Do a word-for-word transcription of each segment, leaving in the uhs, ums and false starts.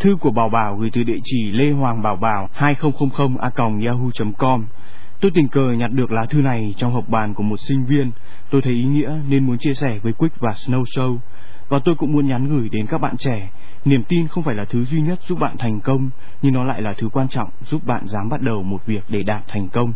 Thư của Bảo Bảo gửi từ địa chỉ lê hoàng bảo bảo hai không không không a còng yahoo chấm com. Tôi tình cờ nhặt được lá thư này trong hộp bàn của một sinh viên. Tôi thấy ý nghĩa nên muốn chia sẻ với Quick và Snow Show. Và tôi cũng muốn nhắn gửi đến các bạn trẻ. Niềm tin không phải là thứ duy nhất giúp bạn thành công, nhưng nó lại là thứ quan trọng giúp bạn dám bắt đầu một việc để đạt thành công.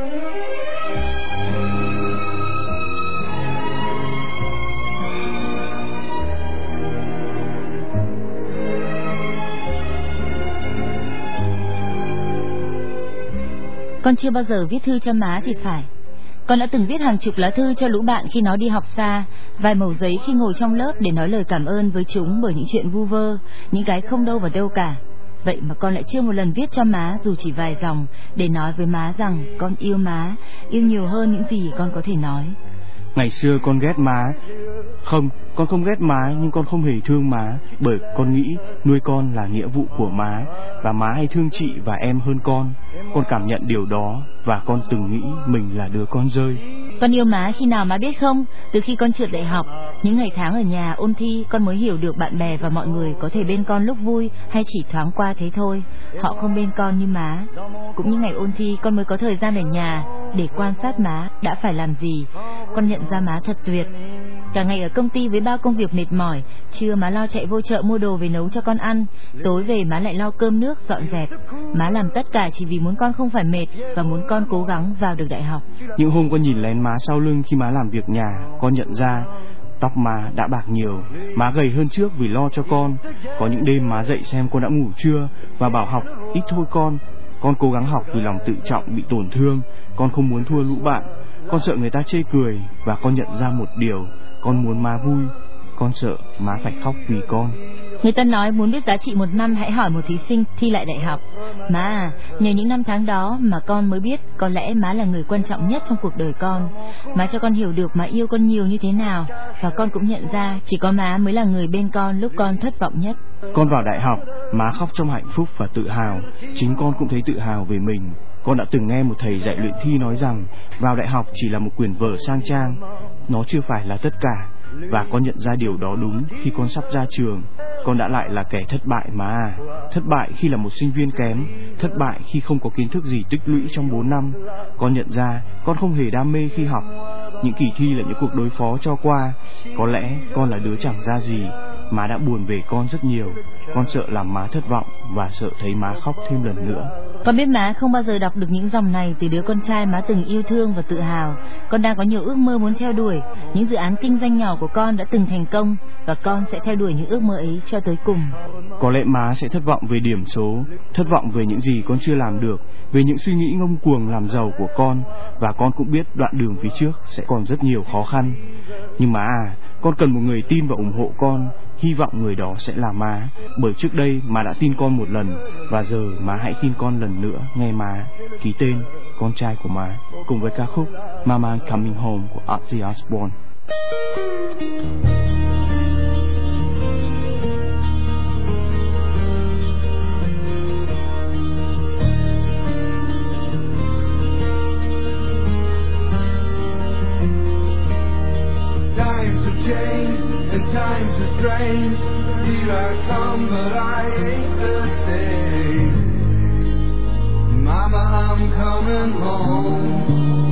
Con chưa bao giờ viết thư cho má thì phải. Con đã từng viết hàng chục lá thư cho lũ bạn khi nó đi học xa, vài mẩu giấy khi ngồi trong lớp để nói lời cảm ơn với chúng bởi những chuyện vu vơ, những cái không đâu vào đâu cả. Vậy mà con lại chưa một lần viết cho má dù chỉ vài dòng để nói với má rằng con yêu má, yêu nhiều hơn những gì con có thể nói. Ngày xưa con ghét má. Không, con không ghét má, nhưng con không hề thương má, bởi con nghĩ nuôi con là nghĩa vụ của má, và má hay thương chị và em hơn con. Con cảm nhận điều đó, và con từng nghĩ mình là đứa con rơi. Con yêu má khi nào má biết không? Từ khi con trượt đại học, những ngày tháng ở nhà ôn thi, con mới hiểu được bạn bè và mọi người có thể bên con lúc vui hay chỉ thoáng qua thế thôi. Họ không bên con như má. Cũng những ngày ôn thi, con mới có thời gian ở nhà để quan sát má đã phải làm gì. Con nhận ra má thật tuyệt. Cả ngày ở công ty với bao công việc mệt mỏi, trưa má lo chạy vô chợ mua đồ về nấu cho con ăn, tối về má lại lo cơm nước, dọn dẹp. Má làm tất cả chỉ vì muốn con không phải mệt và muốn con cố gắng vào được đại học. Những hôm con nhìn lén má sau lưng khi má làm việc nhà, con nhận ra tóc má đã bạc nhiều, má gầy hơn trước vì lo cho con. Có những đêm má dậy xem con đã ngủ chưa và bảo học ít thôi con. Con cố gắng học vì lòng tự trọng bị tổn thương. Con không muốn thua lũ bạn. Con sợ người ta chê cười. Và con nhận ra một điều, con muốn má vui. Con sợ má phải khóc vì con. Người ta nói muốn biết giá trị một năm hãy hỏi một thí sinh thi lại đại học. Má à, nhờ những năm tháng đó mà con mới biết có lẽ má là người quan trọng nhất trong cuộc đời con. Má cho con hiểu được má yêu con nhiều như thế nào. Và con cũng nhận ra chỉ có má mới là người bên con lúc con thất vọng nhất. Con vào đại học, má khóc trong hạnh phúc và tự hào. Chính con cũng thấy tự hào về mình. Con đã từng nghe một thầy dạy luyện thi nói rằng vào đại học chỉ là một quyển vở sang trang. Nó chưa phải là tất cả. Và con nhận ra điều đó đúng khi con sắp ra trường. Con đã lại là kẻ thất bại mà à. Thất bại khi là một sinh viên kém. Thất bại khi không có kiến thức gì tích lũy trong bốn năm. Con nhận ra con không hề đam mê khi học. Những kỳ thi là những cuộc đối phó cho qua. Có lẽ con là đứa chẳng ra gì. Má đã buồn về con rất nhiều. Con sợ làm má thất vọng và sợ thấy má khóc thêm lần nữa. Con biết má không bao giờ đọc được những dòng này từ đứa con trai má từng yêu thương và tự hào. Con đang có nhiều ước mơ muốn theo đuổi. Những dự án kinh doanh nhỏ của con đã từng thành công, và con sẽ theo đuổi những ước mơ ấy cho tới cùng. Có lẽ má sẽ thất vọng về điểm số, thất vọng về những gì con chưa làm được, về những suy nghĩ ngông cuồng làm giàu của con. Và con cũng biết đoạn đường phía trước sẽ còn rất nhiều khó khăn. Nhưng má à, con cần một người tin và ủng hộ con. Hy vọng người đó sẽ là má. Bởi trước đây má đã tin con một lần, và giờ má hãy tin con lần nữa nghe má. Ký tên, con trai của má. Cùng với ca khúc Mama Coming Home của Ozzy Osbourne. Times have changed and times are strange. Here I come, but I ain't the same. Mama, I'm coming home.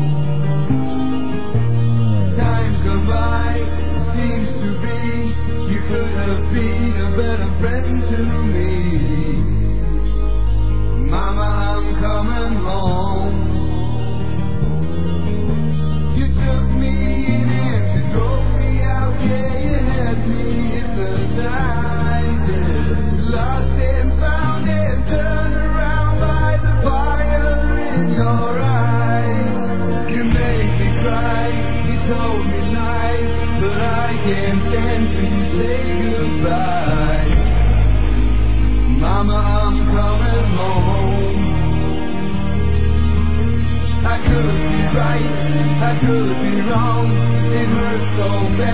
Time gone by, seems to be you could have been a better friend to me. Mama, I'm coming home. You took me in and you drove me out, yeah, you had me hypnotized, lost and found and turned around by the fire in your eyes. You made me cry, you told me lies, but I can't stand to say goodbye. Mama, I'm coming home. I could be right, I could be wrong. It hurts so bad.